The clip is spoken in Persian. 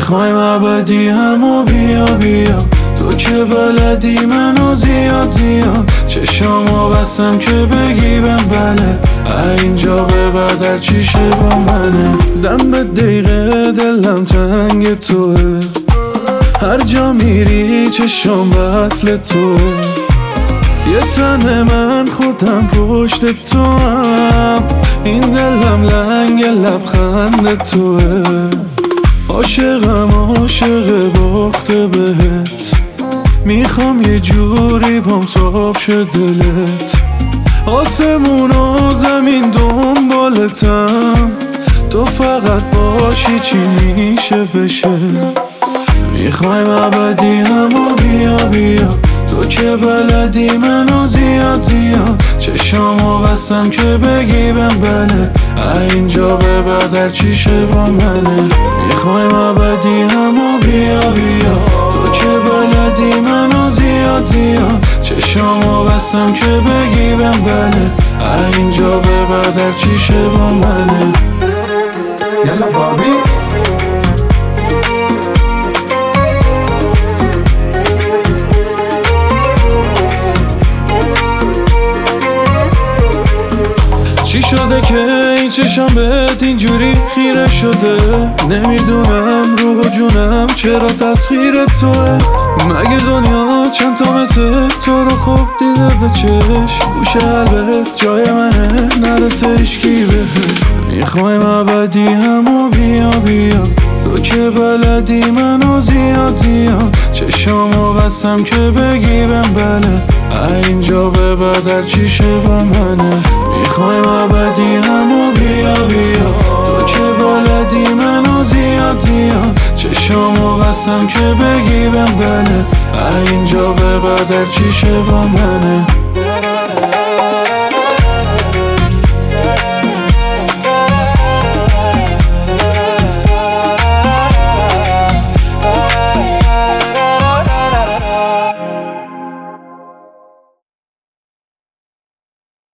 میخوایم ابدی همو بیا بیا، تو که بلدی منو زیاد زیاد. چشامو بستم که بگی بهم بله، اینجا به بعد هر چیشه با منه. دم به دقیقه دلم تنگ توه، هر جا میری چشام وصل توه. یه تن من خودم پشت تو هم، این دلم لنگ لبخند توه. عاشقم عاشق باخت بهت، میخوام یه جوری بام صاف شه دلت. آسمون و زمین دنبالتم، تو فقط باشی چی میشه بشه. میخوایم ابدی همو بیا بیا، تو که بلدی منو زیاد زیاد. چشامو بستم که بگی بهم بله، اینجا به بعد هر چیشه با منه. میخوایم ابدی همو بیا بیا، تو که بلدی منو زیاد زیاد. چشامو بستم که بگی بهم بله، اینجا به بعد هر چیشه با منه. یلا بابی چی شده که این چشم بهت اینجوری خیره شده؟ نمیدونم روح و جونم چرا تسخیر توه. مگه دنیا چند تا مثل تو رو خوب دیده به چشم؟ گوشه قلبت جای منه نرسه اشکی بهش. میخوایم ابدی همو بیا بیا، تو که بلدی منو زیاد زیاد. چشامو بستم که بگی بهم بله، اینجا به بعد هر چیشه با منه. میخوایم ابدی همو بیا بیا، تو که بلدی منو زیاد زیاد. چشامو بستم که بگی بهم بله، اینجا به بعد هر چیشه با منه.